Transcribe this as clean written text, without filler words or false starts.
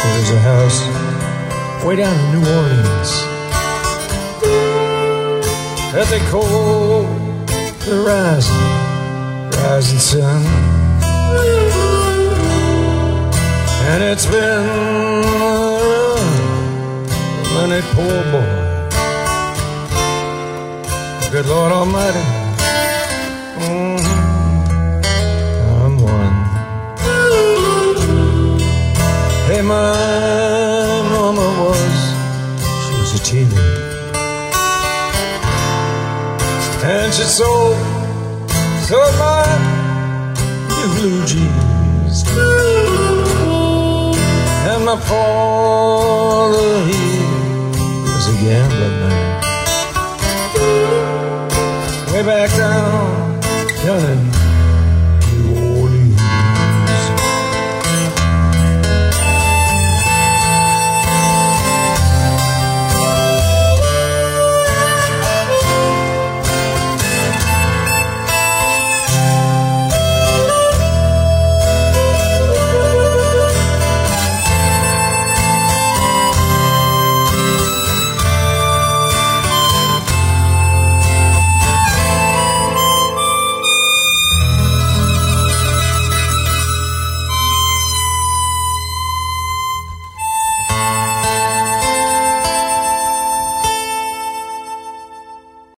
There's a house way down in New Orleans that they call the rising sun. And it's been when that poor boy, good Lord Almighty, I'm one. Hey, my mama she was a teenager, and she sold my blue jeans. And my father, he was a gambling man, way back down in